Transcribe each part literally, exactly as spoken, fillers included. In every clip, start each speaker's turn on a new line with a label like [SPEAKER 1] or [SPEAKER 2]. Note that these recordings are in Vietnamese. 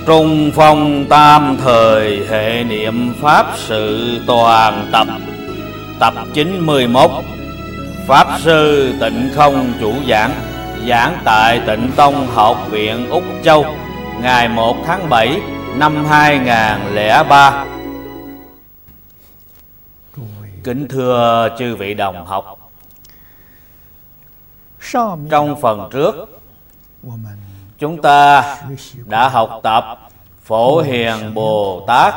[SPEAKER 1] Trung phong tam thời hệ niệm pháp sự toàn tập. Tập chín mươi mốt. Pháp sư Tịnh Không chủ giảng. Giảng tại Tịnh Tông Học viện Úc Châu, ngày một tháng bảy năm hai nghìn không trăm lẻ ba. Kính thưa chư vị đồng học, trong phần trước chúng ta đã học tập Phổ Hiền Bồ Tát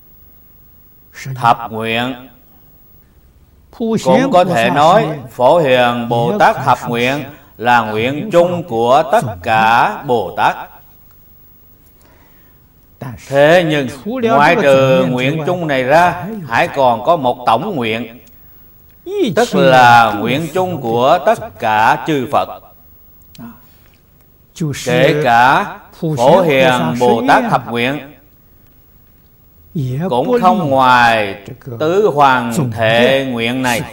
[SPEAKER 1] thập nguyện. Cũng có thể nói Phổ Hiền Bồ Tát thập nguyện là nguyện chung của tất cả Bồ Tát. Thế nhưng ngoại trừ nguyện chung này ra, hãy còn có một tổng nguyện, tức là nguyện chung của tất cả chư Phật. Kể cả Phổ Hiền Bồ Tát thập nguyện cũng không ngoài tứ hoàng thệ nguyện này,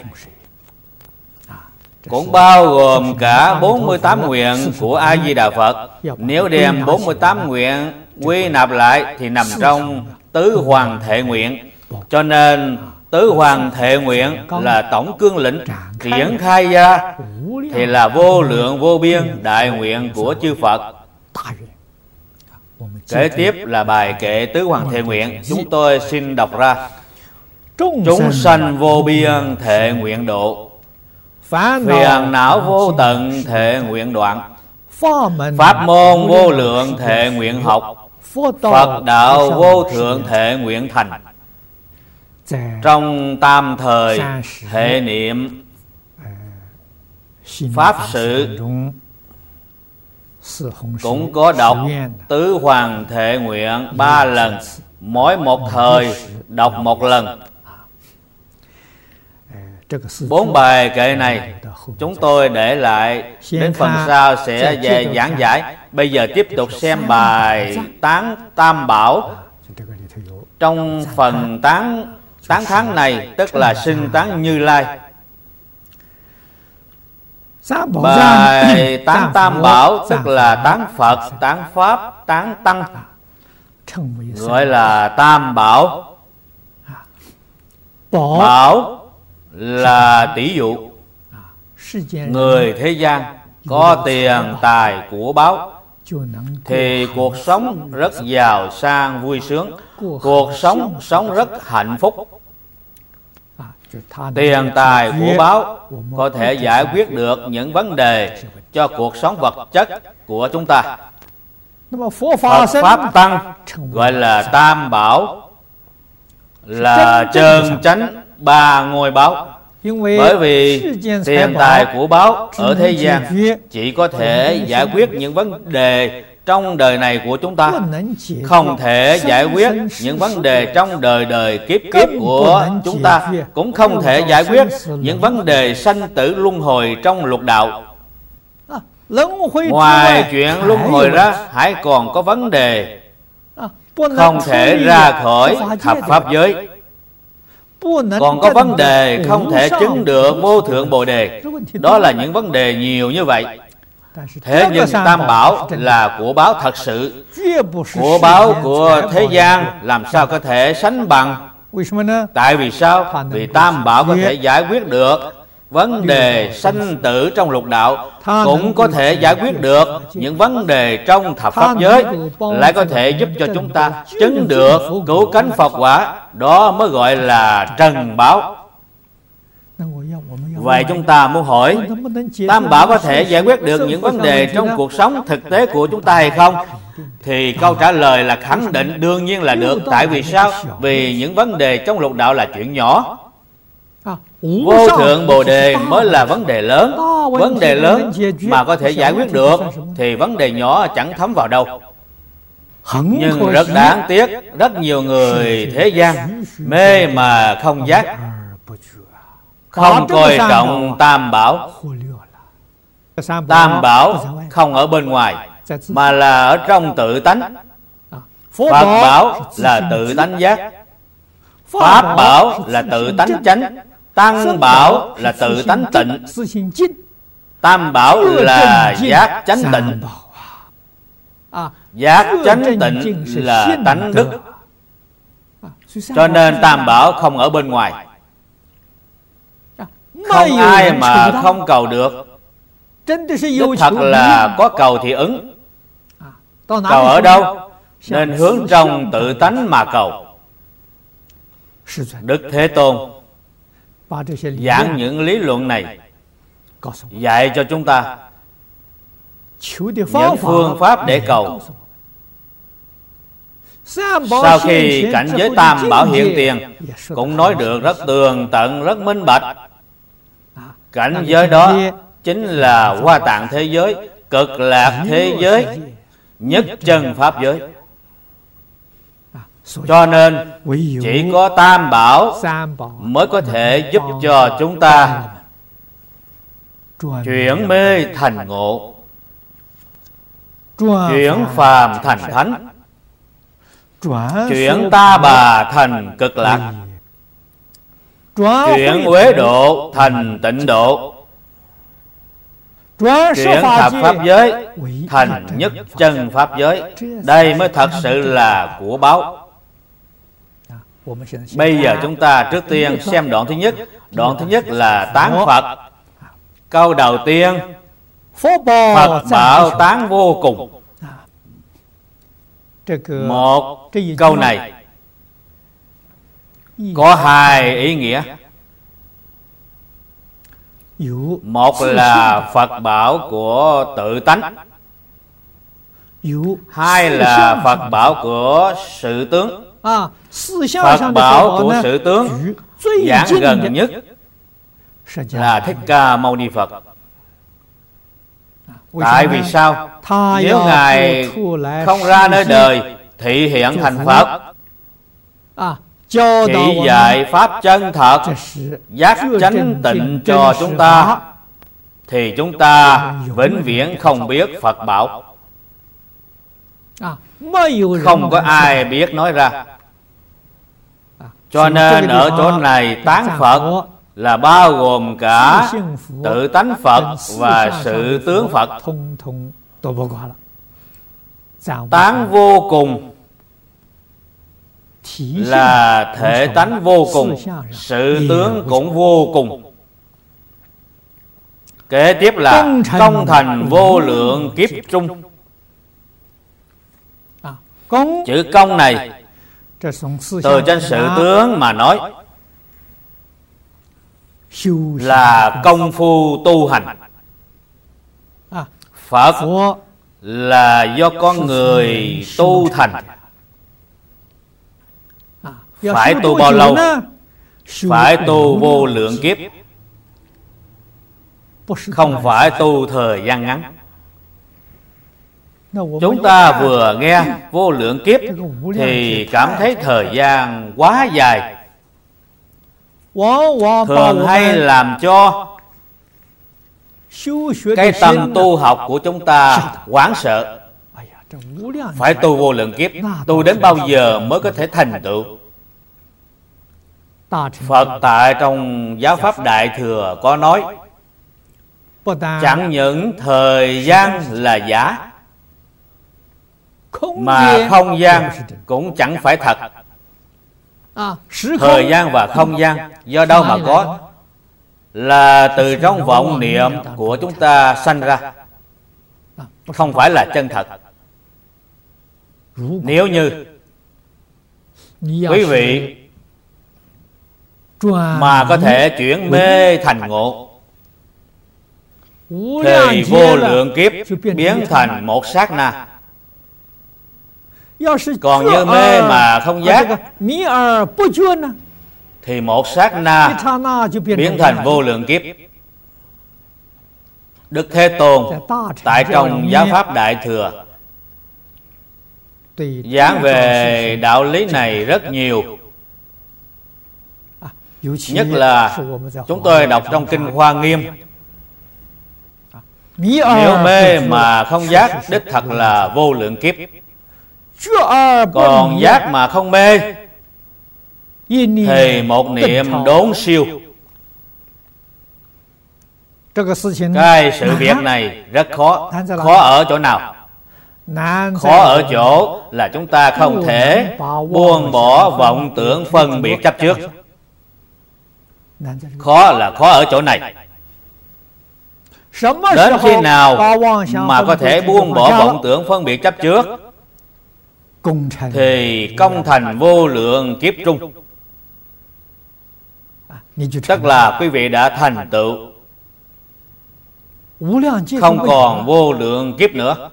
[SPEAKER 1] cũng bao gồm cả bốn mươi tám nguyện của A Di Đà Phật. Nếu đem bốn mươi tám nguyện quy nạp lại thì nằm trong tứ hoàng thệ nguyện. Cho nên tứ hoàng thệ nguyện là tổng cương lĩnh triển khai ra thì là vô lượng vô biên đại nguyện của chư Phật. Kế tiếp là bài kệ tứ hoàng thệ nguyện. Chúng tôi xin đọc ra. Chúng sanh vô biên thệ nguyện độ, phiền não vô tận thệ nguyện đoạn, pháp môn vô lượng thệ nguyện học, Phật đạo vô thượng thệ nguyện thành. Trong tam thời hệ niệm pháp sự cũng có đọc tứ hoàng thệ nguyện ba lần, mỗi một thời đọc một lần. Bốn bài kệ này chúng tôi để lại, đến phần sau sẽ về giảng giải. Bây giờ tiếp tục xem bài tán Tam Bảo. Trong phần tán tán thán này, tức là xưng tán Như Lai. Bài tán Tam Bảo tức là tán Phật, tán Pháp, tán Tăng, gọi là Tam Bảo. Bảo là tỷ dụ. Người thế gian có tiền tài của báo thì cuộc sống rất giàu sang vui sướng, cuộc sống sống rất hạnh phúc. Tiền tài của báo có thể giải quyết được những vấn đề cho cuộc sống vật chất của chúng ta. Phật Pháp Tăng gọi là Tam Bảo, là chân chánh ba ngôi báo. Bởi vì tiền tài của báo ở thế gian chỉ có thể giải quyết những vấn đề trong đời này của chúng ta, không thể giải quyết những vấn đề trong đời đời kiếp kiếp của chúng ta, cũng không thể giải quyết những vấn đề sanh tử luân hồi trong lục đạo. Ngoài chuyện luân hồi ra, hãy còn có vấn đề không thể ra khỏi thập pháp giới, còn có vấn đề không thể chứng được vô thượng bồ đề. Đó là những vấn đề nhiều như vậy. Thế nhưng Tam Bảo là của báo thật sự. Của báo của thế gian làm sao có thể sánh bằng? Tại vì sao? Vì Tam Bảo có thể giải quyết được vấn đề sanh tử trong lục đạo, cũng có thể giải quyết được những vấn đề trong thập pháp giới, lại có thể giúp cho chúng ta chứng được cứu cánh Phật quả. Đó mới gọi là trần bảo. Vậy chúng ta muốn hỏi, Tam Bảo có thể giải quyết được những vấn đề trong cuộc sống thực tế của chúng ta hay không? Thì câu trả lời là khẳng định, đương nhiên là được. Tại vì sao? Vì những vấn đề trong lục đạo là chuyện nhỏ, vô thượng bồ đề mới là vấn đề lớn. Vấn đề lớn mà có thể giải quyết được thì vấn đề nhỏ chẳng thấm vào đâu. Nhưng rất đáng tiếc, rất nhiều người thế gian mê mà không giác, không coi trọng Tam Bảo. Tam Bảo không ở bên ngoài mà là ở trong tự tánh. Phật Bảo là tự tánh giác, Pháp Bảo là tự tánh chánh, Tăng Bảo là tự tánh tịnh, Tam Bảo là giác chánh tịnh. Giác chánh tịnh là tánh đức. Cho nên tam bảo không ở bên ngoài. Không ai mà không cầu được. Đích thật là có cầu thì ứng. Cầu ở đâu? Nên hướng trong tự tánh mà cầu. Đức Thế Tôn giảng những lý luận này, dạy cho chúng ta những phương pháp để cầu. Sau khi cảnh giới tam bảo hiện tiền, cũng nói được rất tường tận, rất minh bạch. Cảnh giới đó chính là Hoa Tạng thế giới, Cực Lạc thế giới, nhất chân pháp giới. Cho nên chỉ có tam bảo mới có thể giúp cho chúng ta chuyển mê thành ngộ, chuyển phàm thành thánh, chuyển ta bà thành cực lạc, chuyển uế độ thành tịnh độ, chuyển thập pháp giới thành nhất chân pháp giới. Đây mới thật sự là của báo. Bây giờ chúng ta trước tiên xem đoạn thứ nhất. Đoạn thứ nhất là tán Phật. Câu đầu tiên, Phật bảo tán vô cùng. Một câu này có hai ý nghĩa. Một là Phật bảo của tự tánh, hai là Phật bảo của sự tướng. Phật bảo của sự tướng giảng gần nhất là Thích Ca Mâu Ni Phật. Tại vì sao? Nếu Ngài không ra nơi đời thị hiện thành Phật, chỉ dạy pháp chân thật, giác chánh tịnh cho chúng ta, thì chúng ta vĩnh viễn không biết Phật bảo. Không có ai biết nói ra. Cho nên ở chỗ này tán Phật là bao gồm cả tự tánh Phật và sự tướng Phật. Tán vô cùng là thể tánh vô cùng, sự tướng cũng vô cùng. Kế tiếp là công thành vô lượng kiếp trung. Chữ công này từ trên sự tướng mà nói là công phu tu hành. Phật là do con người tu thành. Phải tu bao lâu? Phải tu vô lượng kiếp, không phải tu thời gian ngắn. Chúng ta vừa nghe vô lượng kiếp thì cảm thấy thời gian quá dài, thường hay làm cho cái tâm tu học của chúng ta hoảng sợ. Phải tu vô lượng kiếp, tu đến bao giờ mới có thể thành tựu? Phật tại trong Giáo Pháp Đại Thừa có nói, chẳng những thời gian là giả, mà không gian cũng chẳng phải thật. Thời gian và không gian do đâu mà có? Là từ trong vọng niệm của chúng ta sanh ra, không phải là chân thật. Nếu như quý vị mà có thể chuyển mê thành ngộ, thì vô lượng kiếp biến thành một sát na. Còn như mê mà không giác thì một sát na biến thành vô lượng kiếp. Đức Thế Tôn tại trong Giáo Pháp Đại Thừa giảng về đạo lý này rất nhiều. Nhất là chúng tôi đọc trong Kinh Hoa Nghiêm, nếu mê mà không giác đích thật là vô lượng kiếp. Còn giác mà không mê thì một niệm đốn siêu. Cái sự việc này rất khó. Khó ở chỗ nào? Khó ở chỗ là chúng ta không thể buông bỏ vọng tưởng phân biệt chấp trước. Khó là khó ở chỗ này. Đến khi nào mà có thể buông bỏ vọng tưởng phân biệt chấp trước thì công thành vô lượng kiếp trung. Tức là quý vị đã thành tựu không còn vô lượng kiếp nữa.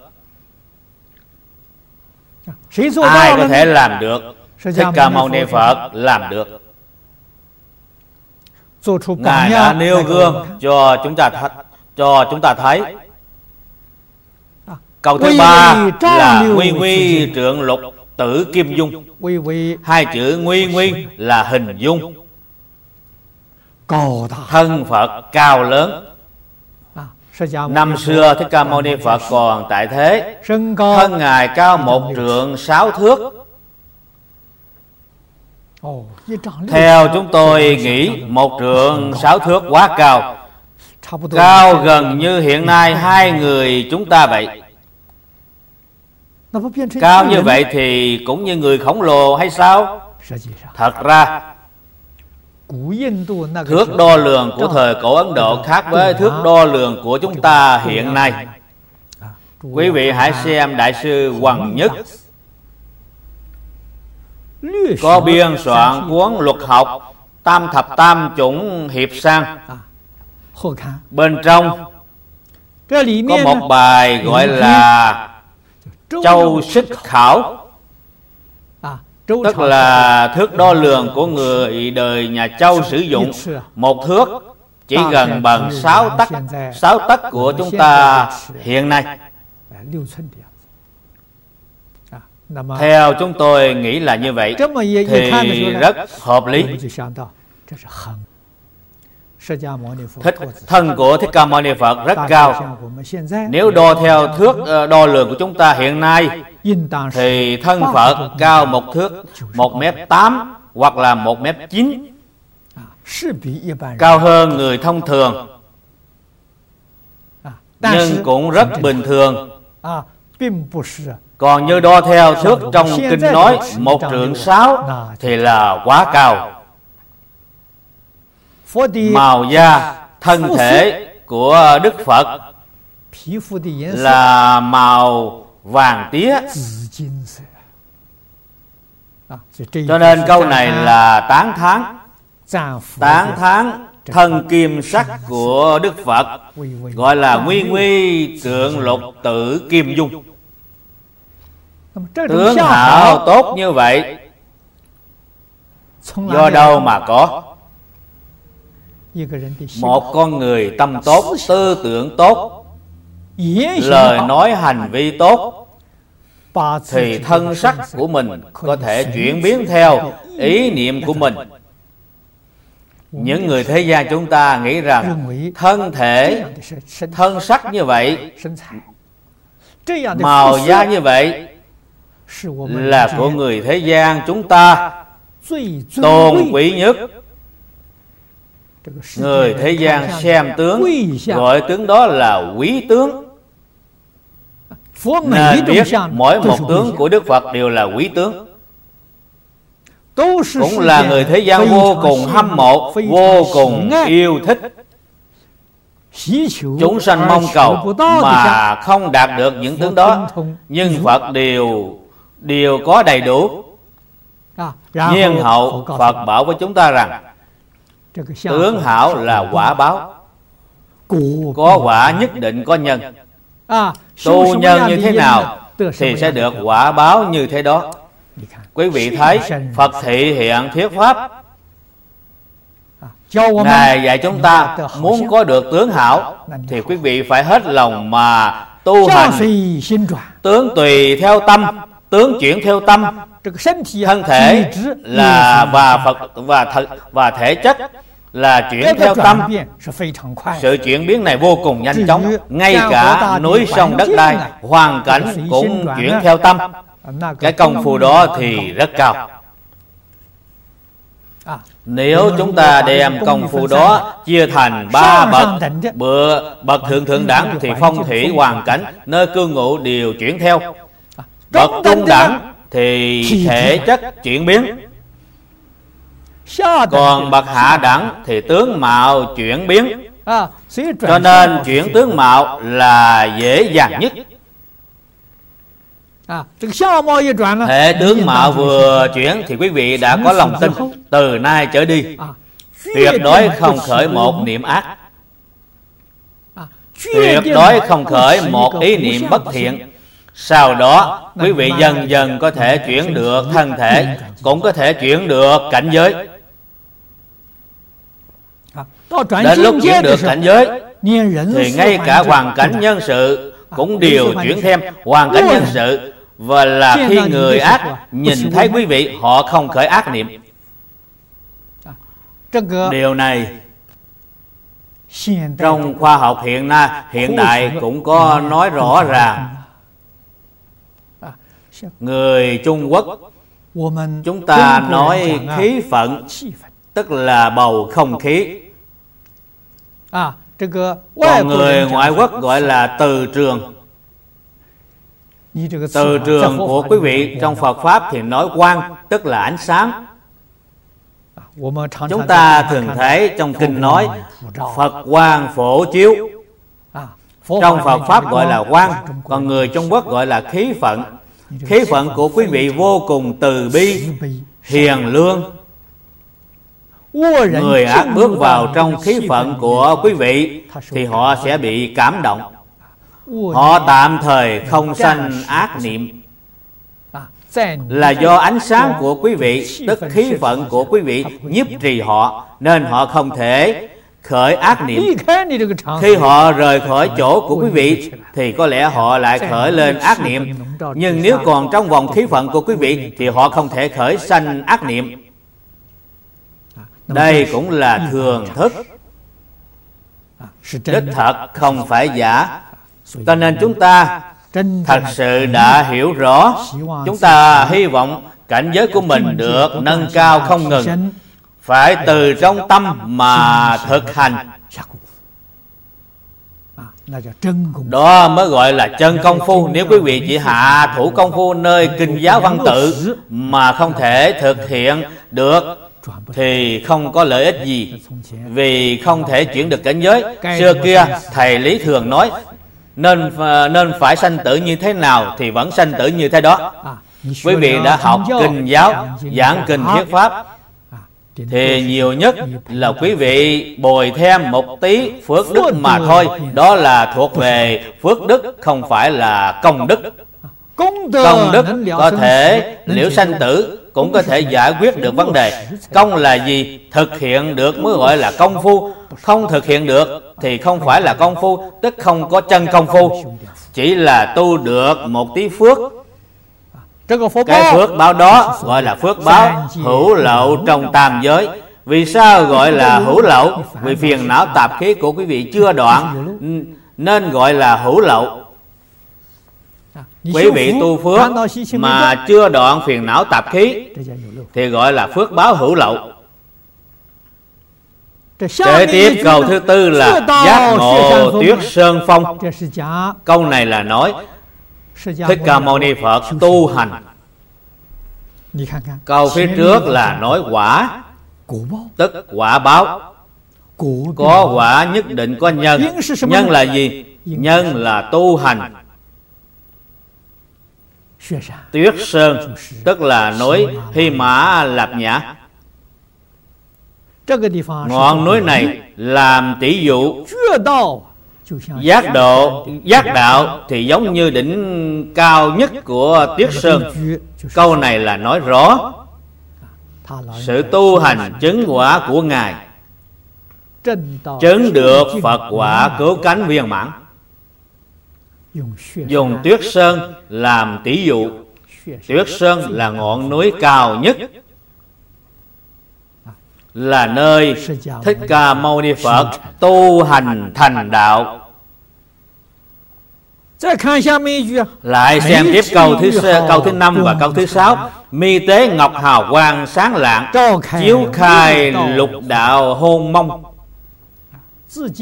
[SPEAKER 1] Ai có thể làm được? Thích Ca Mâu Ni Phật làm được. Ngài đã nêu gương cho chúng ta cho chúng ta thấy. Câu thứ ba là Nguy Nguy Trượng Lục Tử Kim Dung. Hai chữ Nguy Nguy là hình dung thân Phật cao lớn. Năm xưa Thích Ca Mâu Ni Phật còn tại thế, thân Ngài cao một trượng sáu thước. Theo chúng tôi nghĩ một trượng sáu thước quá cao, cao gần như hiện nay hai người chúng ta vậy. Cao như vậy thì cũng như người khổng lồ hay sao? Thật ra thước đo lường của thời cổ Ấn Độ khác với thước đo lường của chúng ta hiện nay. Quý vị hãy xem Đại sư Hoằng Nhất có biên soạn cuốn luật học Tam Thập Tam Chủng Hiệp Sang. Bên trong có một bài gọi là Châu Xích Khảo, tức là thước đo lường của người đời nhà Châu sử dụng. Một thước chỉ gần bằng sáu tấc, sáu tấc của chúng ta hiện nay. Theo chúng tôi nghĩ là như vậy thì rất hợp lý. Thích thân của Thích Ca Mâu Ni Phật rất cao. Nếu đo theo thước đo lường của chúng ta hiện nay thì thân Phật cao một thước một mét tám hoặc là một mét chín, cao hơn người thông thường, nhưng cũng rất bình thường. Còn như đo theo thước trong kinh nói một trượng sáu thì là quá cao. Màu da thân thể của Đức Phật là màu vàng tía, cho nên câu này là tán thán tán thán thân kim sắc của Đức Phật, gọi là Nguy Nguy Trượng Lục Tử Kim Dung. Tướng hảo tốt như vậy do đâu mà có? Một con người tâm tốt, tư tưởng tốt, lời nói hành vi tốt thì thân sắc của mình có thể chuyển biến theo ý niệm của mình. Những người thế gian chúng ta nghĩ rằng thân thể, thân sắc như vậy, màu da như vậy là của người thế gian chúng ta tôn quý nhất. Người thế gian xem tướng gọi tướng đó là quý tướng, nên biết mỗi một tướng của Đức Phật đều là quý tướng. Cũng là người thế gian vô cùng hâm mộ, vô cùng yêu thích. Chúng sanh mong cầu mà không đạt được những tướng đó, nhưng Phật đều đều có đầy đủ. Nhiên hậu Phật bảo với chúng ta rằng tướng hảo là quả báo, có quả nhất định có nhân. Tu nhân như thế nào thì sẽ được quả báo như thế đó. Quý vị thấy Phật thị hiện thuyết pháp, Ngài dạy chúng ta muốn có được tướng hảo thì quý vị phải hết lòng mà tu hành. Tướng tùy theo tâm, tướng chuyển theo tâm. Thân thể là và Phật và thật và thể chất là chuyển theo tâm. Sự chuyển biến này vô cùng nhanh chóng, ngay cả núi sông đất đai, hoàn cảnh cũng chuyển theo tâm. Cái công phu đó thì rất cao. Nếu chúng ta đem công phu đó chia thành ba bậc, bữa bậc thượng thượng đẳng thì phong thủy hoàn cảnh nơi cư ngụ đều chuyển theo. Bậc trung đẳng thì thể chất chuyển biến, còn bậc hạ đẳng thì tướng mạo chuyển biến. Cho nên chuyển tướng mạo là dễ dàng nhất. Hệ tướng mạo vừa chuyển thì quý vị đã có lòng tin, từ nay trở đi tuyệt đối không khởi một niệm ác, tuyệt đối không khởi một ý niệm bất thiện. Sau đó quý vị dần dần có thể chuyển được thân thể, cũng có thể chuyển được cảnh giới. Đến lúc chuyển được cảnh giới thì ngay cả hoàn cảnh nhân sự cũng đều chuyển thêm. Hoàn cảnh nhân sự và là khi người ác nhìn thấy quý vị, họ không khởi ác niệm. Điều này trong khoa học hiện nay hiện đại cũng có nói rõ ràng. Người Trung Quốc chúng ta nói khí phận, tức là bầu không khí. Còn người ngoại quốc gọi là từ trường. Từ trường của quý vị trong Phật Pháp thì nói quang, tức là ánh sáng. Chúng ta thường thấy trong kinh nói Phật quang phổ chiếu. Trong Phật Pháp gọi là quang, còn người Trung Quốc gọi là khí phận. Khí phận của quý vị vô cùng từ bi, hiền lương. Người ác bước vào trong khí phận của quý vị thì họ sẽ bị cảm động. Họ tạm thời không sanh ác niệm, là do ánh sáng của quý vị, tức khí phận của quý vị nhiếp trì họ, nên họ không thể khởi ác niệm. Khi họ rời khỏi chỗ của quý vị thì có lẽ họ lại khởi lên ác niệm. Nhưng nếu còn trong vòng khí phận của quý vị thì họ không thể khởi sanh ác niệm. Đây cũng là thường thức, đích thật không phải giả. Cho nên chúng ta thật sự đã hiểu rõ. Chúng ta hy vọng cảnh giới của mình được nâng cao không ngừng, phải từ trong tâm mà thực hành. Đó mới gọi là chân công phu. Nếu quý vị chỉ hạ thủ công phu nơi kinh giáo văn tự mà không thể thực hiện được thì không có lợi ích gì, vì không thể chuyển được cảnh giới. Xưa kia thầy Lý thường nói nên nên phải sanh tử như thế nào thì vẫn sanh tử như thế đó. Quý vị đã học kinh giáo, giảng kinh thuyết pháp thì nhiều nhất là quý vị bồi thêm một tí phước đức mà thôi. Đó là thuộc về phước đức, không phải là công đức. Công đức có thể liễu sanh tử, cũng có thể giải quyết được vấn đề. Công là gì? Thực hiện được mới gọi là công phu. Không thực hiện được thì không phải là công phu, tức không có chân công phu, chỉ là tu được một tí phước. Cái phước báo đó gọi là phước báo hữu lậu trong tam giới. Vì sao gọi là hữu lậu? Vì phiền não tạp khí của quý vị chưa đoạn nên gọi là hữu lậu. Quý vị tu phước mà chưa đoạn phiền não tạp khí thì gọi là phước báo hữu lậu. Kế tiếp câu thứ tư là giác ngộ tuyết sơn phong. Câu này là nói Thích Ca Mâu Ni Phật tu hành. Câu phía trước là nói quả, tức quả báo. Có quả nhất định có nhân. Nhân là gì? Nhân là tu hành. Tuyết sơn tức là núi Hy Mã Lạp Nhã. Ngọn núi này làm tỷ dụ. Giác độ, giác đạo thì giống như đỉnh cao nhất của Tuyết Sơn. Câu này là nói rõ sự tu hành chứng quả của Ngài, chứng được Phật quả cứu cánh viên mãn. Dùng Tuyết Sơn làm tỷ dụ. Tuyết Sơn là ngọn núi cao nhất, là nơi Thích Ca Mâu Ni Phật tu hành thành đạo. Lại xem tiếp câu thứ câu thứ năm và câu thứ sáu. Mi tế ngọc hào quang sáng lạng, chiếu khai lục đạo hôn mông.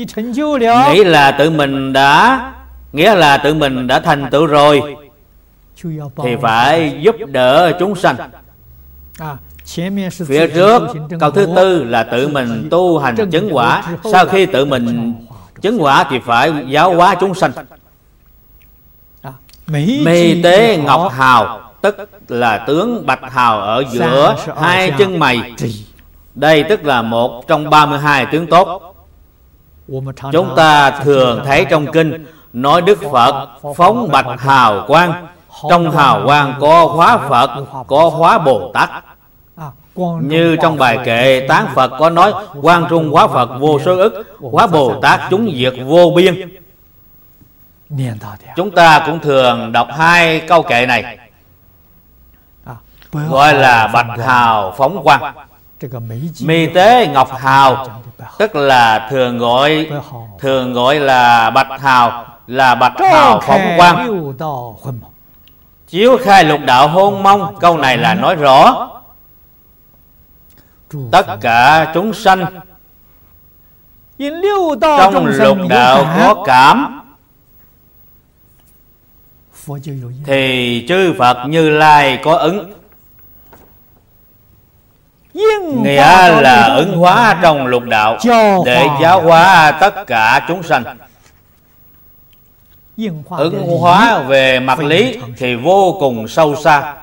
[SPEAKER 1] Nghĩ là tự mình đã Nghĩa là tự mình đã thành tựu rồi. thì phải giúp đỡ chúng sanh. Phía trước, câu thứ tư là tự mình tu hành chứng quả. Sau khi tự mình chứng quả thì phải giáo hóa chúng sanh. Mi tế ngọc hào, tức là tướng bạch hào ở giữa hai chân mày. Đây tức là một trong ba mươi hai tướng tốt. Chúng ta thường thấy trong kinh nói Đức Phật phóng bạch hào quang. Trong hào quang có hóa Phật, có hóa Bồ Tát. Như trong bài kệ tán Phật có nói quang trung hóa Phật vô số ức, hóa Bồ Tát chúng diệt vô biên. Chúng ta cũng thường đọc hai câu kệ này, gọi là bạch hào phóng quang. Mi tế ngọc hào, tức là thường gọi thường gọi là bạch hào, là bạch hào phóng quang, chiếu khai lục đạo hôn mông. Câu này là nói rõ tất cả chúng sanh trong lục đạo có cảm thì chư Phật Như Lai có ứng. Nghĩa là ứng hóa trong lục đạo để giáo hóa tất cả chúng sanh. Ứng hóa về mặt lý thì vô cùng sâu xa,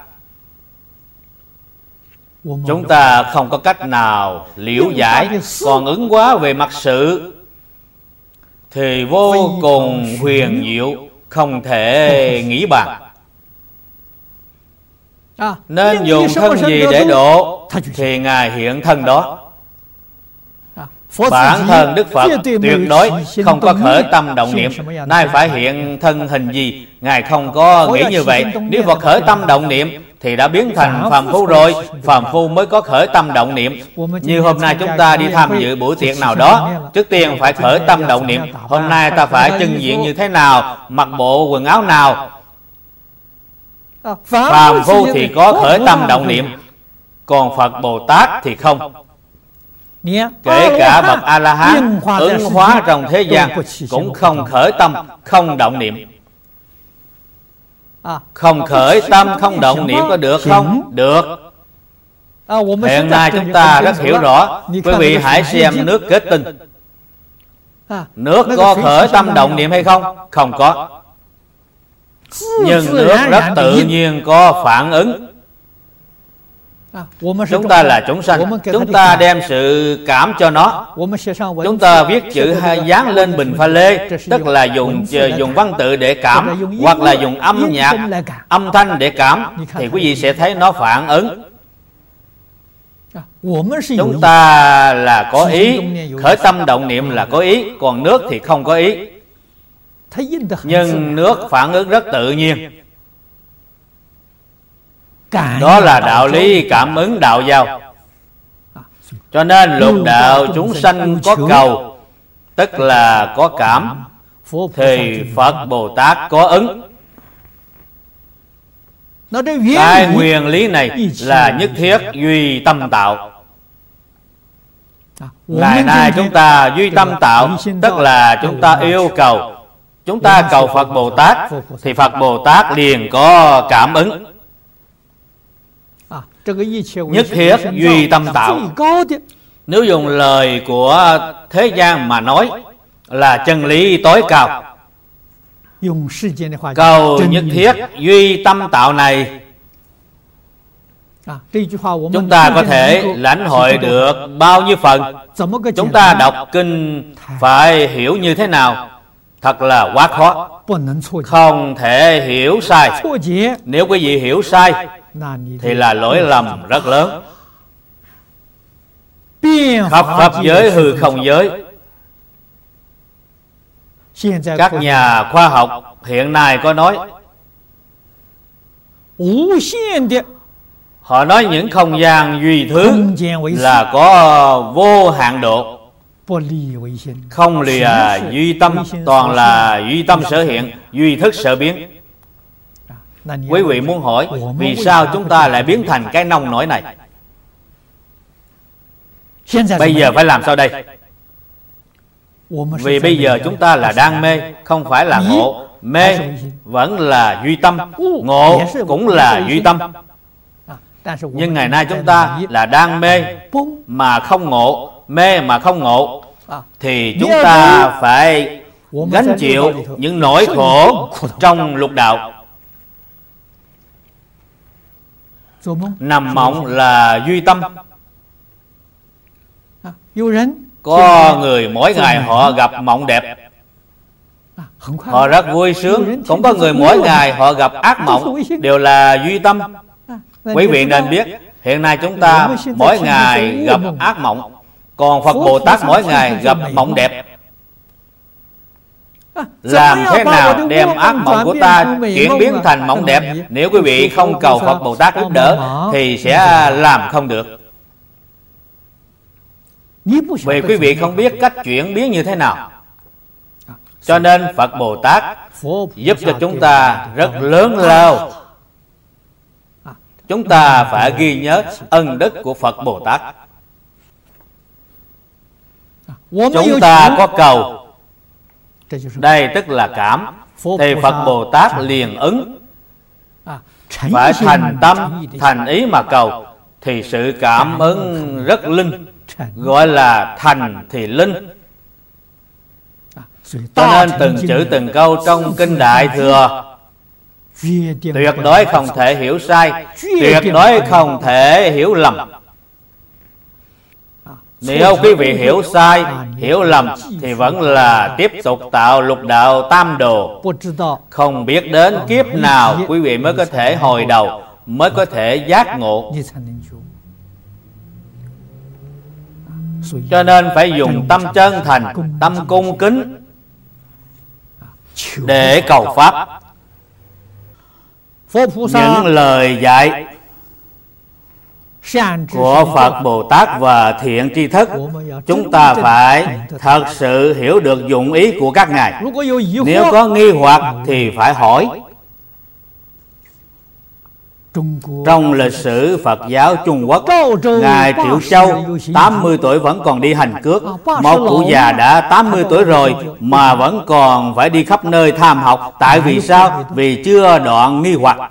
[SPEAKER 1] chúng ta không có cách nào liễu giải. Còn ứng hóa về mặt sự thì vô cùng huyền diệu, không thể nghĩ bàn. Nên dùng thân gì để độ thì Ngài hiện thân đó. Bản thân Đức Phật tuyệt đối không có khởi tâm động niệm nay phải hiện thân hình gì. Ngài không có nghĩ như vậy. Nếu Phật khởi tâm động niệm thì đã biến thành phàm phu rồi. Phàm phu mới có khởi tâm động niệm. Như hôm nay chúng ta đi tham dự buổi tiệc nào đó, trước tiên phải khởi tâm động niệm. Hôm nay ta phải trưng diện như thế nào, mặc bộ quần áo nào. Phàm phu thì có khởi tâm động niệm, còn Phật Bồ Tát thì không. Kể cả bậc A-la-hán ứng hóa trong thế gian cũng không khởi tâm, không động niệm. Không khởi tâm, không động niệm có được không? Được. Hiện nay chúng ta rất hiểu rõ. Quý vị hãy xem nước kết tinh. Nước có khởi tâm động niệm hay không? Không có. Nhưng nước rất tự nhiên có phản ứng. Chúng ta là chúng sanh, chúng ta đem sự cảm cho nó. Chúng ta viết chữ hay dán lên bình pha lê, tức là dùng dùng văn tự để cảm, hoặc là dùng âm nhạc, âm thanh để cảm, thì quý vị sẽ thấy nó phản ứng. Chúng ta là có ý, khởi tâm động niệm là có ý, còn nước thì không có ý. Nhưng nước phản ứng rất tự nhiên. Đó là đạo lý cảm ứng đạo giao. Cho nên lục đạo chúng sanh có cầu, tức là có cảm, thì Phật Bồ Tát có ứng. Cái nguyên lý này là nhất thiết duy tâm tạo. Ngày nay chúng ta duy tâm tạo, tức là chúng ta yêu cầu. Chúng ta cầu Phật Bồ Tát thì Phật Bồ Tát liền có cảm ứng. Nhất thiết duy tâm tạo. Nếu dùng lời của thế gian mà nói là chân lý tối cao. Cầu nhất thiết duy tâm tạo này, chúng ta có thể lãnh hội được bao nhiêu phần. Chúng ta đọc kinh phải hiểu như thế nào, thật là quá khó, không thể hiểu sai. Nếu quý vị hiểu sai thì là lỗi lầm rất lớn. Khắp pháp giới hư không giới, các nhà khoa học hiện nay có nói, họ nói những không gian duy thứ là có vô hạn độ, không lìa duy tâm, toàn là duy tâm sở hiện, duy thức sở biến. Quý vị muốn hỏi vì sao chúng ta lại biến thành cái nông nổi này? Bây giờ phải làm sao đây? Vì bây giờ chúng ta là đang mê, không phải là ngộ. mê vẫn là duy tâm, ngộ cũng là duy tâm. Nhưng ngày nay chúng ta là đang mê mà không ngộ, mê mà không ngộ, thì chúng ta phải gánh chịu những nỗi khổ trong lục đạo. Nằm mộng là duy tâm. Có người mỗi ngày họ gặp mộng đẹp, họ rất vui sướng. Cũng có người mỗi ngày họ gặp ác mộng, đều là duy tâm. Quý vị nên biết, hiện nay chúng ta mỗi ngày gặp ác mộng, còn Phật Bồ Tát mỗi ngày gặp mộng đẹp. Làm thế nào đem ác mộng của ta chuyển biến thành mộng đẹp? Nếu quý vị không cầu Phật Bồ Tát giúp đỡ thì sẽ làm không được. Vì quý vị không biết cách chuyển biến như thế nào, cho nên Phật Bồ Tát giúp cho chúng ta rất lớn lao. Chúng ta phải ghi nhớ ân đức của Phật Bồ Tát. Chúng ta có cầu, đây tức là cảm, thì Phật Bồ Tát liền ứng. Phải thành tâm, thành ý mà cầu, thì sự cảm ứng rất linh, gọi là thành thì linh. Cho nên từng chữ từng câu trong Kinh Đại Thừa tuyệt đối không thể hiểu sai, tuyệt đối không thể hiểu lầm. Nếu quý vị hiểu sai, hiểu lầm thì vẫn là tiếp tục tạo lục đạo tam đồ. Không biết đến kiếp nào quý vị mới có thể hồi đầu, mới có thể giác ngộ. Cho nên phải dùng tâm chân thành, tâm cung kính để cầu Pháp. Những lời dạy của Phật Bồ Tát và thiện tri thức, chúng ta phải thật sự hiểu được dụng ý của các ngài. Nếu có nghi hoặc thì phải hỏi. Trong lịch sử Phật giáo Trung Quốc, Ngài Triệu Châu tám mươi tuổi vẫn còn đi hành cước. Một cụ già đã tám mươi tuổi rồi mà vẫn còn phải đi khắp nơi tham học. Tại vì sao? Vì chưa đoạn nghi hoặc.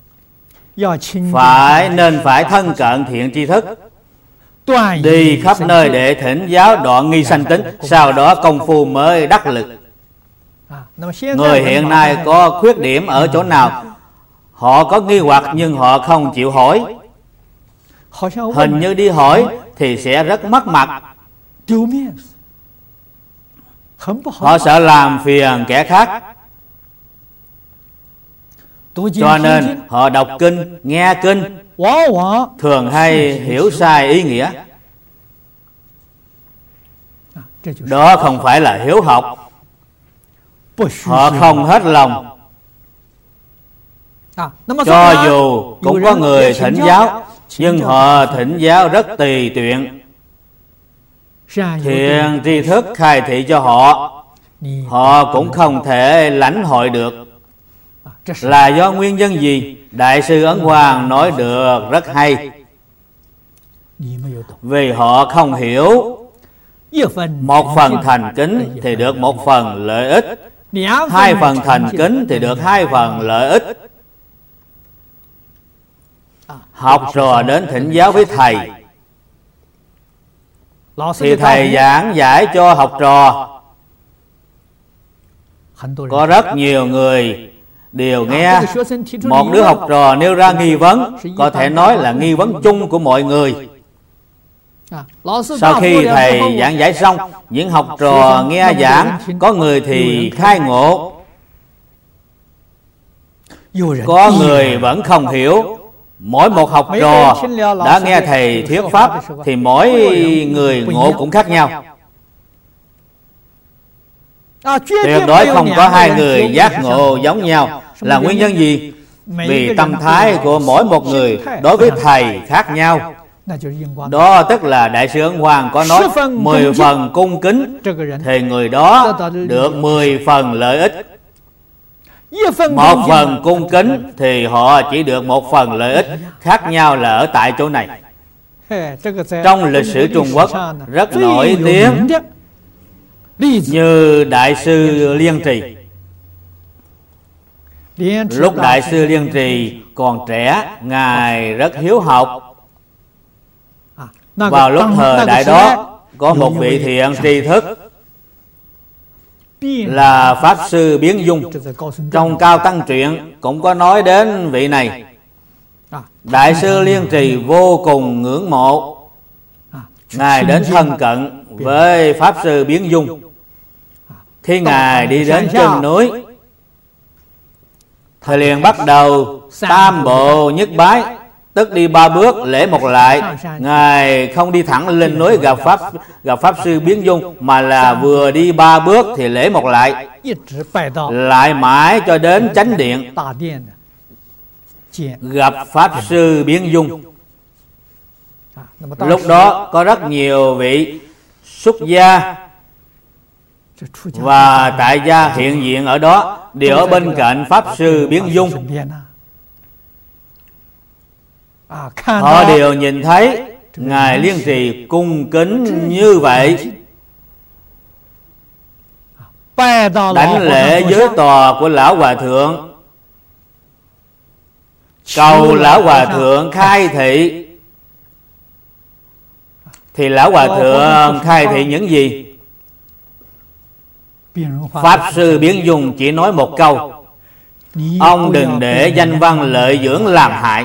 [SPEAKER 1] Phải nên phải thân cận thiện tri thức, đi khắp nơi để thỉnh giáo đoạn nghi sanh tính, sau đó công phu mới đắc lực. Người hiện nay có khuyết điểm ở chỗ nào? Họ có nghi hoặc nhưng họ không chịu hỏi. Hình như đi hỏi thì sẽ rất mất mặt. Họ sợ làm phiền kẻ khác, cho nên họ đọc kinh, nghe kinh thường hay hiểu sai ý nghĩa. Đó không phải là hiếu học. Họ không hết lòng. Cho dù cũng có người thỉnh giáo, nhưng họ thỉnh giáo rất tùy tiện. Thiện tri thức khai thị cho họ, họ cũng không thể lãnh hội được. Là do nguyên nhân gì? Đại sư Ấn Quang nói được rất hay. Vì họ không hiểu. Một phần thành kính thì được một phần lợi ích, hai phần thành kính thì được hai phần lợi ích. Học trò đến thỉnh giáo với thầy thì thầy giảng giải cho học trò. Có rất nhiều người đều nghe. Một đứa học trò nêu ra nghi vấn, có thể nói là nghi vấn chung của mọi người. Sau khi thầy giảng giải xong, những học trò nghe giảng, có người thì khai ngộ, có người vẫn không hiểu. Mỗi một học trò đã nghe thầy thuyết pháp thì mỗi người ngộ cũng khác nhau. Tuyệt đối không có hai người giác ngộ giống nhau. Là nguyên nhân gì? Vì tâm thái của mỗi một người đối với thầy khác nhau. Đó tức là Đại sư Ấn Quang có nói mười phần cung kính thì người đó được mười phần lợi ích. Một phần cung kính thì họ chỉ được một phần lợi ích. Khác nhau là ở tại chỗ này. Trong lịch sử Trung Quốc rất nổi tiếng như Đại sư Liên Trì. Lúc Đại sư Liên Trì còn trẻ, Ngài rất hiếu học. Vào lúc thời đại đó, có một vị thiện tri thức là Pháp Sư Biến Dung. Trong Cao Tăng Truyện cũng có nói đến vị này. Đại sư Liên Trì vô cùng ngưỡng mộ. Ngài đến thân cận với Pháp Sư Biến Dung. Khi Ngài đi đến chân núi thì liền bắt đầu tam bộ nhất bái, tức đi ba bước lễ một lại. Ngài không đi thẳng lên núi gặp Pháp gặp Pháp Sư Biến Dung, mà là vừa đi ba bước thì lễ một lại, lại mãi cho đến chánh điện gặp Pháp Sư Biến Dung. Lúc đó có rất nhiều vị xuất gia và tại gia hiện diện ở đó, đều ở bên cạnh Pháp Sư Biến Dung. Họ đều nhìn thấy Ngài Liên Trì cung kính như vậy, đánh lễ dưới tòa của Lão Hòa Thượng, cầu Lão Hòa Thượng khai thị. Thì Lão Hòa Thượng khai thị những gì? Pháp Sư Biến Dung chỉ nói một câu: ông đừng để danh văn lợi dưỡng làm hại.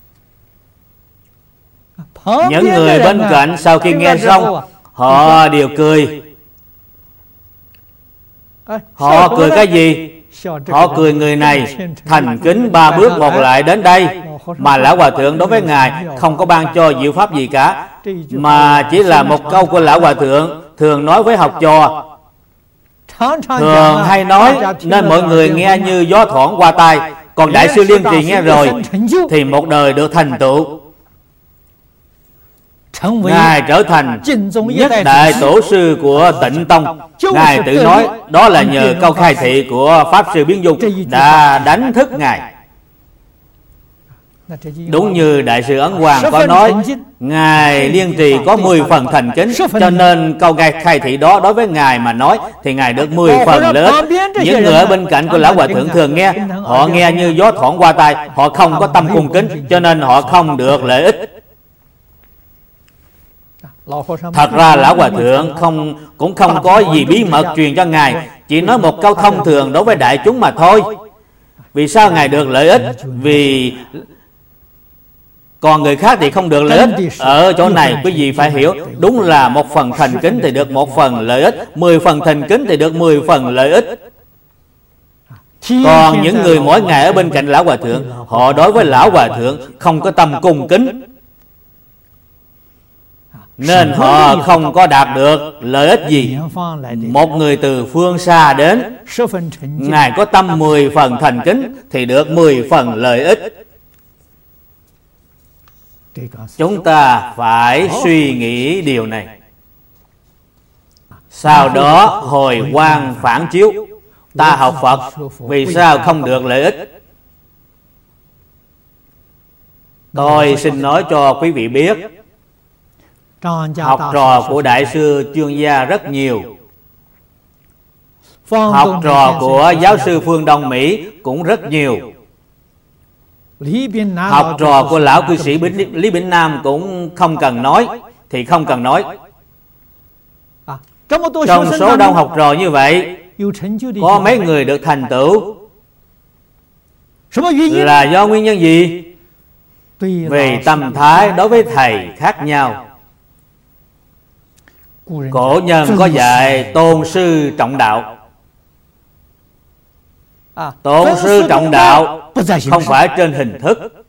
[SPEAKER 1] Những người bên cạnh sau khi nghe xong, họ đều cười. Họ cười cái gì? Họ cười người này thành kính ba bước một lại đến đây, mà Lão Hòa Thượng đối với Ngài không có ban cho diệu pháp gì cả, mà chỉ là một câu của Lão Hòa Thượng thường nói với học trò, thường hay nói, nên mọi người nghe như gió thoảng qua tai. Còn Đại sư Liên Trì nghe rồi thì một đời được thành tựu. Ngài trở thành nhất đại tổ sư của Tịnh Tông. Ngài tự nói đó là nhờ câu khai thị của Pháp Sư Biến Dung đã đánh thức Ngài. Đúng như Đại sư Ấn Hoàng có nói, Ngài Liên Trì có mười phần thành kính, cho nên câu khai thị đó đối với Ngài mà nói thì Ngài được mười phần lợi ích. Những người ở bên cạnh của Lão Hòa Thượng thường nghe, họ nghe như gió thoảng qua tai, họ không có tâm cung kính, cho nên họ không được lợi ích. Thật ra Lão Hòa Thượng không cũng không có gì bí mật truyền cho Ngài, chỉ nói một câu thông thường đối với đại chúng mà thôi. Vì sao Ngài được lợi ích? Vì còn người khác thì không được lợi ích. Ở chỗ này quý vị phải hiểu, đúng là một phần thành kính thì được một phần lợi ích, mười phần thành kính thì được mười phần lợi ích. Còn những người mỗi ngày ở bên cạnh Lão Hòa Thượng, họ đối với Lão Hòa Thượng không có tâm cung kính, nên họ không có đạt được lợi ích gì. Một người từ phương xa đến, Ngài có tâm mười phần thành kính thì được mười phần lợi ích. Chúng ta phải suy nghĩ điều này, sau đó hồi quang phản chiếu. Ta học Phật vì sao không được lợi ích? Tôi xin nói cho quý vị biết, học trò của Đại sư Chương Gia rất nhiều. Học trò của giáo sư Phương Đông Mỹ cũng rất nhiều. Học trò của lão cư sĩ Lý Bỉnh Nam cũng không cần nói, thì không cần nói. Trong số đông học trò như vậy, có mấy người được thành tựu là do nguyên nhân gì? Vì tâm thái đối với thầy khác nhau. Cổ nhân có dạy tôn sư trọng đạo. Tôn sư trọng đạo không phải trên hình thức,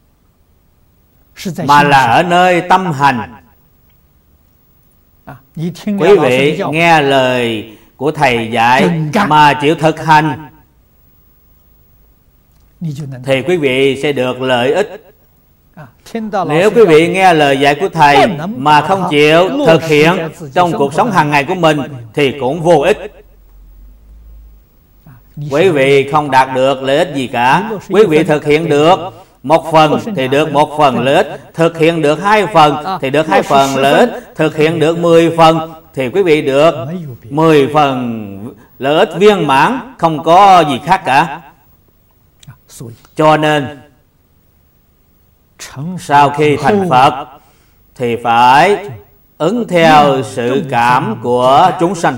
[SPEAKER 1] mà là ở nơi tâm hành. Quý vị nghe lời của thầy dạy mà chịu thực hành thì quý vị sẽ được lợi ích. Nếu quý vị nghe lời dạy của thầy mà không chịu thực hiện trong cuộc sống hàng ngày của mình thì cũng vô ích. Quý vị không đạt được lợi ích gì cả. Quý vị thực hiện được một phần thì được một phần lợi ích, thực hiện được hai phần thì được hai phần lợi ích, thực hiện được mười phần thì quý vị được mười phần lợi ích viên mãn, không có gì khác cả. Cho nên sau khi thành Phật thì phải ứng theo sự cảm của chúng sanh,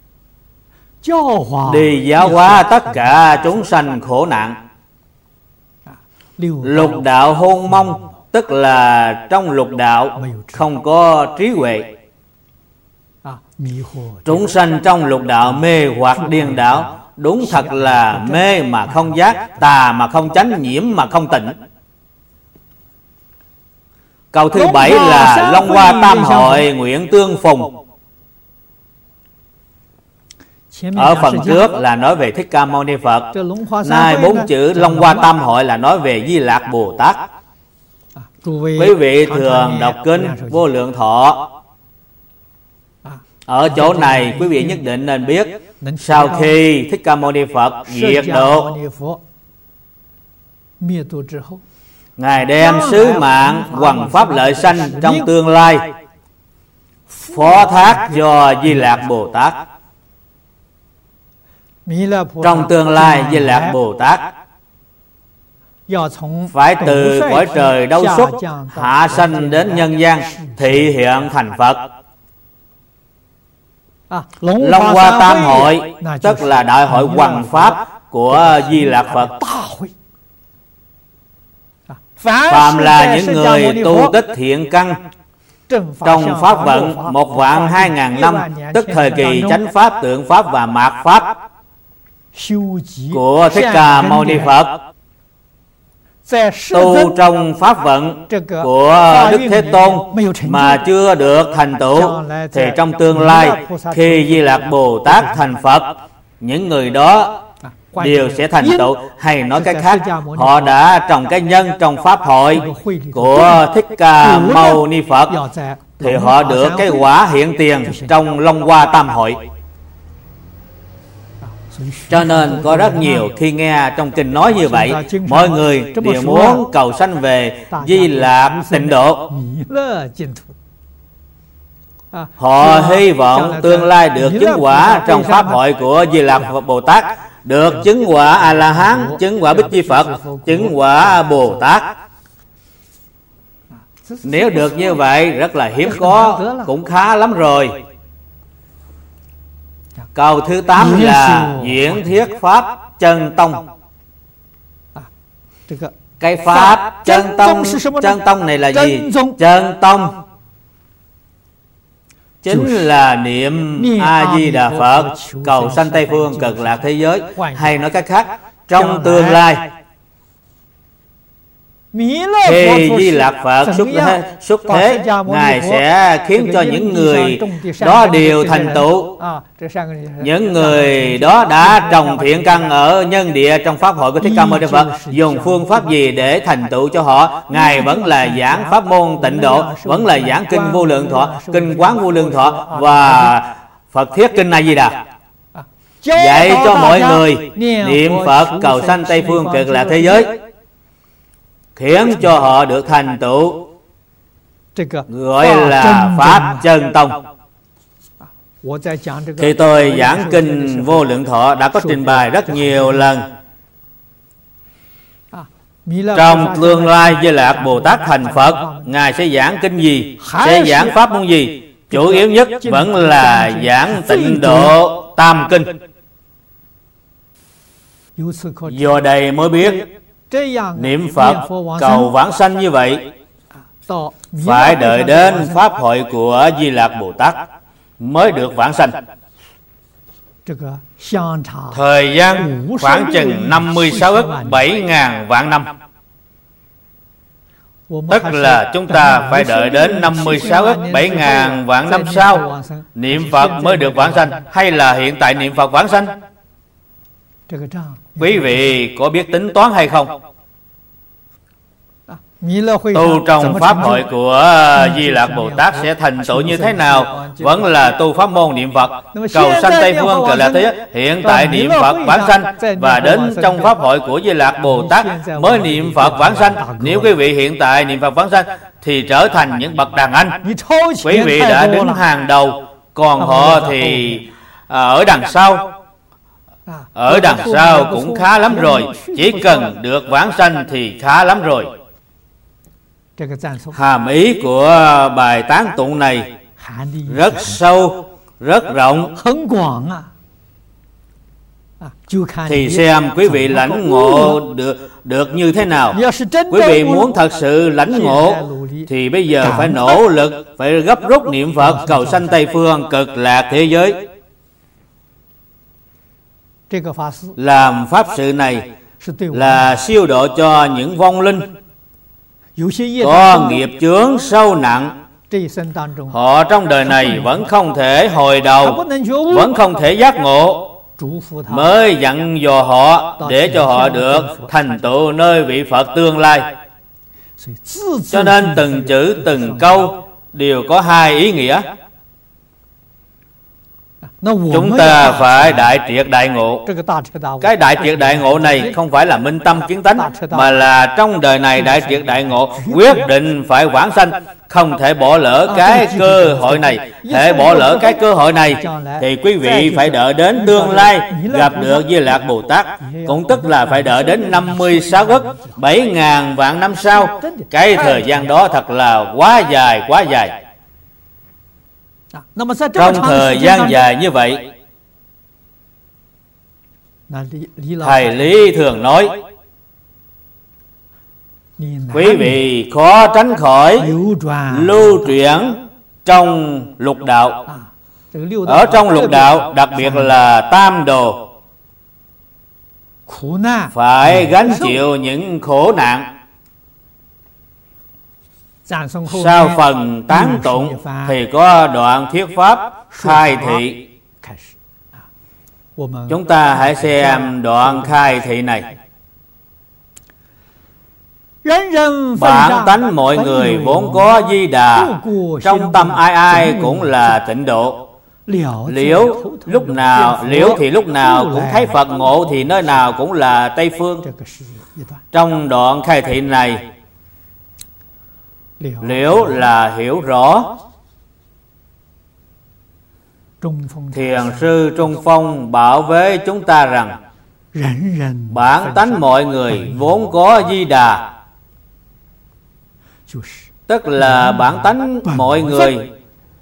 [SPEAKER 1] đi giáo hóa tất cả chúng sanh khổ nạn. Lục đạo hôn mông, tức là trong lục đạo không có trí huệ. Chúng sanh trong lục đạo mê hoặc điên đảo, đúng thật là mê mà không giác, tà mà không chánh, nhiễm mà không tịnh. Câu thứ bảy là Long Hoa Tam Hội nguyện tương phùng. Ở phần trước là nói về Thích Ca Mâu Ni Phật. Nay bốn chữ Long Hoa Tam Hội là nói về Di Lạc Bồ Tát. Quý vị thường đọc kinh Vô Lượng Thọ. Ở chỗ này quý vị nhất định nên biết, sau khi Thích Ca Mâu Ni Phật diệt độ, Ngài đem sứ mạng hoằng pháp lợi sanh trong tương lai phó thác cho Di Lạc Bồ Tát. Trong tương lai Di Lạc Bồ Tát phải từ cõi trời đâu xuất hạ sanh đến nhân gian, thị hiện thành Phật. Long Hoa Tam Hội tức là đại hội hoằng pháp của Di Lạc Phật. Phàm là những người tu tích thiện căn trong pháp vận một vạn hai ngàn năm, tức thời kỳ chánh pháp, tượng pháp và mạt pháp của Thích Ca Mâu Ni Phật, tu trong pháp vận của Đức Thế Tôn mà chưa được thành tựu, thì trong tương lai khi Di Lạc Bồ Tát thành Phật, những người đó đều sẽ thành tựu. Hay nói cách khác, họ đã trồng cái nhân trong pháp hội của Thích Ca Mâu Ni Phật, thì họ được cái quả hiện tiền trong Long Hoa Tam Hội. Cho nên có rất nhiều khi nghe trong kinh nói như vậy, mọi người đều muốn cầu sanh về Di Lạc tịnh độ. Họ hy vọng tương lai được chứng quả trong pháp hội của Di Lạc Bồ Tát, được chứng quả A-la-hán, chứng quả Bích Chi Phật, chứng quả Bồ Tát. Nếu được như vậy rất là hiếm có, cũng khá lắm rồi. Câu thứ tám là Diễn Thiết Pháp Chân Tông. Cái Pháp Chân Tông, Chân Tông này là gì? Chân Tông chính là niệm A-di-đà Phật, cầu sanh Tây Phương Cực Lạc thế giới. Hay nói cách khác, trong tương lai khi Di Lạc Phật xuất thế, xuất thế, Ngài sẽ khiến cho những người đó đều thành tựu. Những người đó đã trồng thiện căn ở nhân địa trong pháp hội của Thích Ca Mâu Ni Phật, dùng phương pháp gì để thành tựu cho họ? Ngài vẫn là giảng pháp môn tịnh độ, vẫn là giảng kinh Vô Lượng Thọ, kinh Quán Vô Lượng Thọ và Phật Thiết kinh A Di Đà, dạy cho mọi người niệm Phật cầu sanh Tây Phương Cực Lạc thế giới, khiến cho họ được thành tựu, gọi là Pháp Chân Tông. Khi tôi giảng kinh Vô Lượng Thọ đã có trình bày rất nhiều lần. Trong tương lai Di Lạc Bồ Tát thành Phật, Ngài sẽ giảng kinh gì, sẽ giảng pháp môn gì? Chủ yếu nhất vẫn là giảng tịnh độ tam kinh. Do đây mới biết niệm Phật cầu vãng sanh như vậy phải đợi đến pháp hội của Di Lạc Bồ Tát mới được vãng sanh. Thời gian khoảng chừng năm mươi sáu ức bảy ngàn vạn năm, tức là chúng ta phải đợi đến năm mươi sáu ức bảy ngàn vạn năm sau niệm Phật mới được vãng sanh, hay là hiện tại niệm Phật vãng sanh? Quý vị có biết tính toán hay không? Tu trong pháp hội của Di Lạc Bồ Tát sẽ thành tựu như thế nào? Vẫn là tu pháp môn niệm Phật cầu sanh Tây Phương Cực Lạc thế giới. Hiện tại niệm Phật vãng sanh, và đến trong pháp hội của Di Lạc Bồ Tát mới niệm Phật vãng sanh. Nếu quý vị hiện tại niệm Phật vãng sanh thì trở thành những bậc đàn anh, quý vị đã đứng hàng đầu, còn họ thì ở đằng sau Ở đằng sau cũng khá lắm rồi, chỉ cần được vãng sanh thì khá lắm rồi. Hàm ý của bài tán tụng này rất sâu, rất rộng. Thì xem quý vị lãnh ngộ được được như thế nào. Quý vị muốn thật sự lãnh ngộ thì bây giờ phải nỗ lực, phải gấp rút niệm Phật cầu sanh Tây Phương cực lạc thế giới. Làm pháp sự này là siêu độ cho những vong linh có nghiệp chướng sâu nặng. Họ trong đời này vẫn không thể hồi đầu, vẫn không thể giác ngộ, mới dặn dò họ để cho họ được thành tựu nơi vị Phật tương lai. Cho nên từng chữ từng câu đều có hai ý nghĩa. Chúng ta phải đại triệt đại ngộ. Cái đại triệt đại ngộ này không phải là minh tâm kiến tánh, mà là trong đời này đại triệt đại ngộ, quyết định phải vãng sanh, không thể bỏ lỡ cái cơ hội này. Thể bỏ lỡ cái cơ hội này thì quý vị phải đợi đến tương lai gặp được Di Lạc Bồ Tát, cũng tức là phải đợi đến năm mươi sáu ức bảy ngàn vạn năm sau. Cái thời gian đó thật là quá dài quá dài. Trong thời gian dài như vậy, thầy Lý thường nói quý vị khó tránh khỏi lưu chuyển trong lục đạo. Ở trong lục đạo, đặc biệt là tam đồ, phải gánh chịu những khổ nạn. Sau phần tán tụng thì có đoạn thuyết pháp khai thị. Chúng ta hãy xem đoạn khai thị này. Bản tánh mọi người vốn có Di Đà, trong tâm ai ai cũng là tịnh độ. Liễu lúc nào liễu thì lúc nào cũng thấy Phật ngộ, thì nơi nào cũng là Tây Phương. Trong đoạn khai thị này, liễu là hiểu rõ. Thiền sư Trung Phong bảo với chúng ta rằng bản tánh mọi người vốn có Di Đà, tức là bản tánh mọi người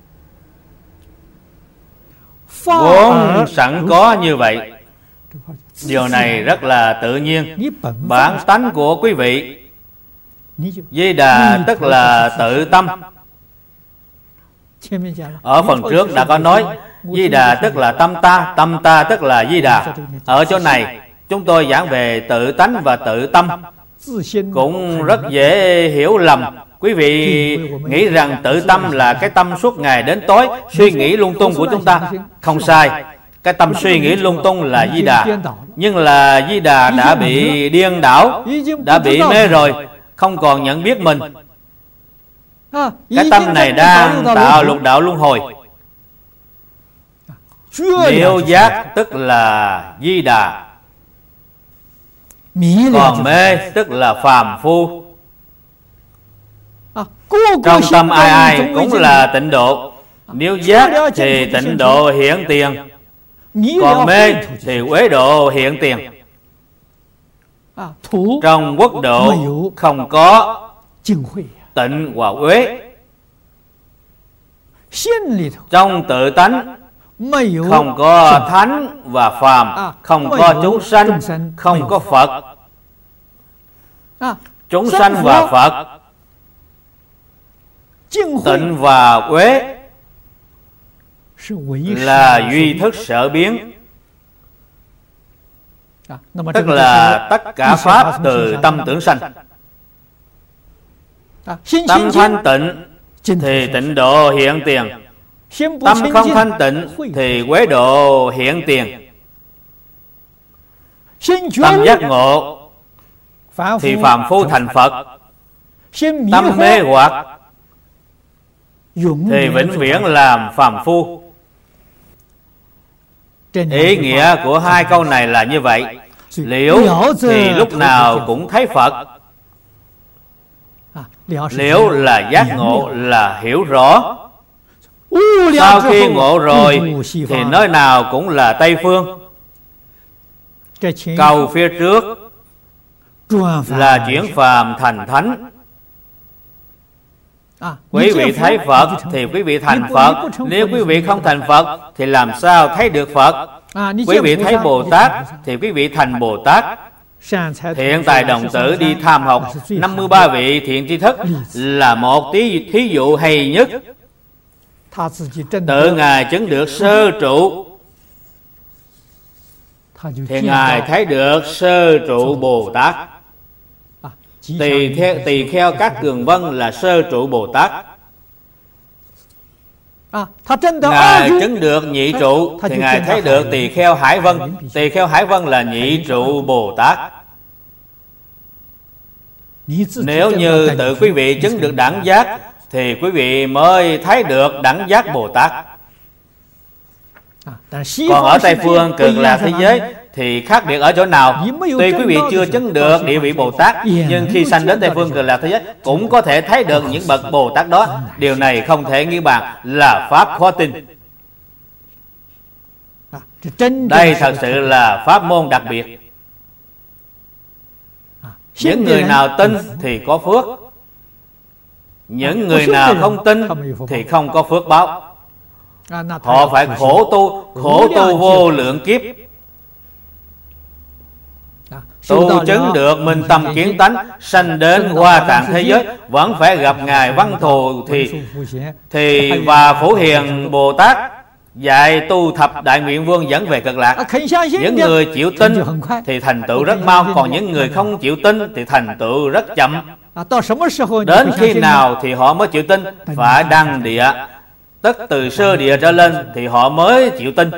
[SPEAKER 1] vốn sẵn có như vậy. Điều này rất là tự nhiên. Bản tánh của quý vị, Di Đà tức là tự tâm. Ở phần trước đã có nói Di Đà tức là tâm ta, tâm ta tức là Di Đà. Ở chỗ này chúng tôi giảng về tự tánh và tự tâm, cũng rất dễ hiểu lầm. Quý vị nghĩ rằng tự tâm là cái tâm suốt ngày đến tối suy nghĩ lung tung của chúng ta. Không sai, cái tâm suy nghĩ lung tung là Di Đà. Nhưng là Di Đà đã bị điên đảo, đã bị mê rồi, không còn nhận biết mình. Cái tâm này đang tạo lục đạo luân hồi. Diệu giác tức là Di Đà, còn mê tức là phàm phu. Trong tâm ai ai cũng là tịnh độ. Nếu giác thì tịnh độ hiển tiền, còn mê thì uế độ hiển tiền. Trong quốc độ không có tịnh và uế. Trong tự tánh không có thánh và phàm, không có chúng sanh, không có Phật. Chúng sanh và Phật, tịnh và uế là duy thức sở biến, tức là tất cả pháp từ tâm tưởng sanh. Tâm thanh tịnh thì tịnh độ hiện tiền, tâm không thanh tịnh thì uế độ hiện tiền. Tâm giác ngộ thì phàm phu thành Phật. Tâm mê hoặc thì vĩnh viễn làm phàm phu. Ý nghĩa của hai câu này là như vậy. Liễu thì lúc nào cũng thấy Phật. Liễu là giác ngộ, là hiểu rõ. Sau khi ngộ rồi thì nơi nào cũng là Tây Phương. Cầu phía trước là chuyển phàm thành thánh. Quý vị thấy Phật thì quý vị thành Phật. Nếu quý vị không thành Phật thì làm sao thấy được Phật? Quý vị thấy Bồ Tát thì quý vị thành Bồ Tát. Thiện tài đồng tử đi tham học năm mươi ba vị thiện tri thức là một tí thí dụ hay nhất. Tự Ngài chứng được sơ trụ thì Ngài thấy được sơ trụ Bồ Tát. Tỳ theo, tỳ kheo các cường vân là sơ trụ Bồ Tát. Ngài chứng được nhị trụ thì Ngài thấy được tỳ kheo Hải Vân. Tỳ kheo Hải Vân là nhị trụ Bồ Tát. Nếu như tự quý vị chứng được đẳng giác thì quý vị mới thấy được đẳng giác Bồ Tát. Còn ở Tây phương Cực Lạc thế giới thì khác biệt ở chỗ nào? Tuy quý vị chưa chứng được địa vị Bồ Tát, nhưng khi sanh đến Tây phương Cực Lạc thế giới cũng có thể thấy được những bậc Bồ Tát đó. Điều này không thể nghi bàn, là pháp khó tin. Đây thật sự là pháp môn đặc biệt. Những người nào tin thì có phước, những người nào không tin thì không có phước báo. Họ phải khổ tu, khổ tu vô lượng kiếp, tu chứng được minh tâm kiến tánh, sanh đến Hoa Tạng thế giới vẫn phải gặp Ngài Văn Thù thì thì và Phổ Hiền Bồ Tát dạy tu thập đại nguyện vương dẫn về Cực Lạc. Những người chịu tin thì thành tựu rất mau, còn những người không chịu tin thì thành tựu rất chậm. Đến khi nào thì họ mới chịu tin? Phải đăng địa, tức từ sơ địa trở lên thì họ mới chịu tin.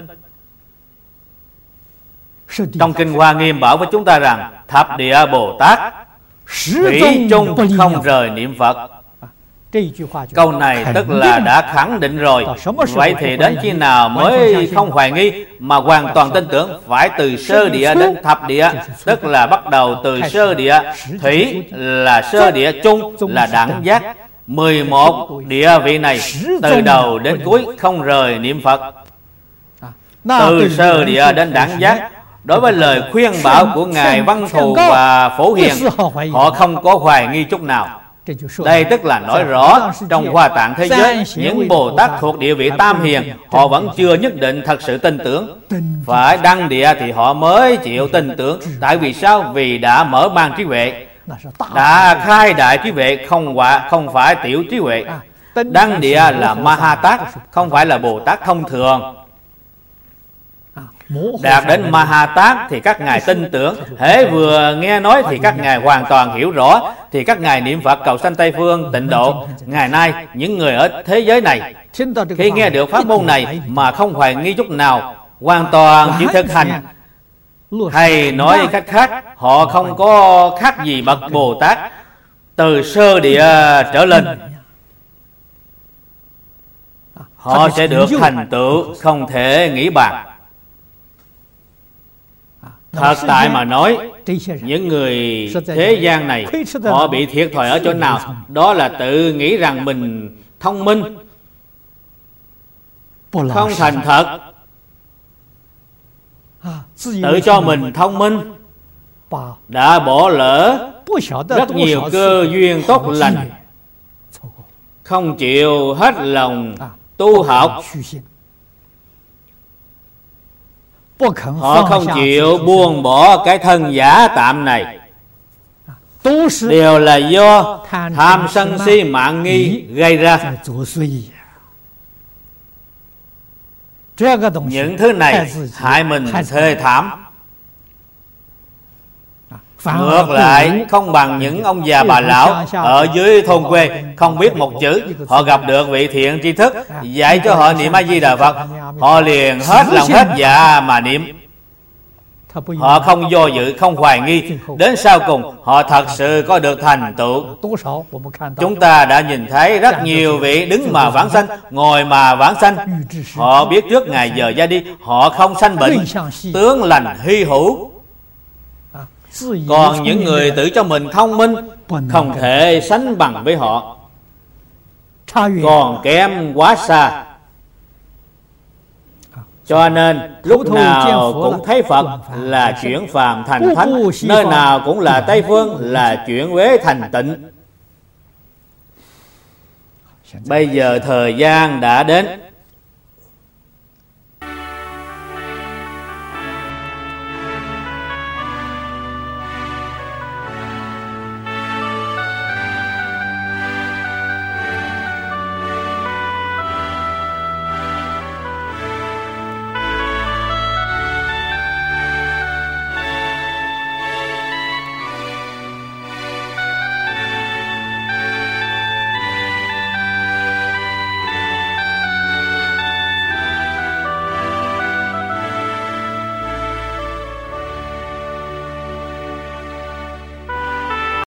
[SPEAKER 1] Trong Kinh Hoa Nghiêm bảo với chúng ta rằng thập địa Bồ Tát thủy chung không rời niệm Phật. Câu này tức là đã khẳng định rồi. Vậy thì đến khi nào mới không hoài nghi mà hoàn toàn tin tưởng? Phải từ sơ địa đến thập địa, tức là bắt đầu từ sơ địa. Thủy là sơ địa, chung là đẳng giác. Mười một địa vị này từ đầu đến cuối không rời niệm Phật. Từ sơ địa đến đẳng giác, đối với lời khuyên bảo của Ngài Văn Thù và Phổ Hiền, họ không có hoài nghi chút nào. Đây tức là nói rõ trong Hoa Tạng thế giới, những Bồ Tát thuộc địa vị Tam Hiền họ vẫn chưa nhất định thật sự tin tưởng. Phải đăng địa thì họ mới chịu tin tưởng. Tại vì sao? Vì đã mở mang trí huệ, đã khai đại trí huệ, không quả không phải tiểu trí huệ. Đăng địa là Ma Ha Tát, không phải là Bồ Tát thông thường. Đạt đến Ma Ha Tát thì các ngài tin tưởng. Hễ vừa nghe nói thì các ngài hoàn toàn hiểu rõ, thì các ngài niệm Phật cầu sanh Tây phương tịnh độ. Ngày nay những người ở thế giới này khi nghe được pháp môn này mà không hoài nghi chút nào, hoàn toàn chỉ thực hành, hay nói cách khác, họ không có khác gì bậc Bồ Tát từ sơ địa trở lên, họ sẽ được thành tựu không thể nghĩ bàn. Thật tại mà nói, những người thế gian này họ bị thiệt thòi ở chỗ nào? Đó là tự nghĩ rằng mình thông minh, không thành thật, tự cho mình thông minh, đã bỏ lỡ rất nhiều cơ duyên tốt lành, không chịu hết lòng tu học. Họ không chịu buông bỏ cái thân giả tạm này, đều là do tham sân si mạng nghi gây ra. Những thứ này hại mình thê thảm. Ngược lại không bằng những ông già bà lão ở dưới thôn quê không biết một chữ, họ gặp được vị thiện tri thức dạy cho họ niệm A Di Đà Phật, họ liền hết lòng hết dạ mà niệm. Họ không do dự, không hoài nghi, đến sau cùng họ thật sự có được thành tựu. Chúng ta đã nhìn thấy rất nhiều vị đứng mà vãng sanh, ngồi mà vãng sanh. Họ biết trước ngày giờ ra đi, họ không sanh bệnh, tướng lành hy hữu. Còn những người tự cho mình thông minh, không thể sánh bằng với họ, còn kém quá xa. Cho nên lúc nào cũng thấy Phật là chuyển phàm thành thánh, nơi nào cũng là Tây Phương là chuyển uế thành tịnh. Bây giờ thời gian đã đến,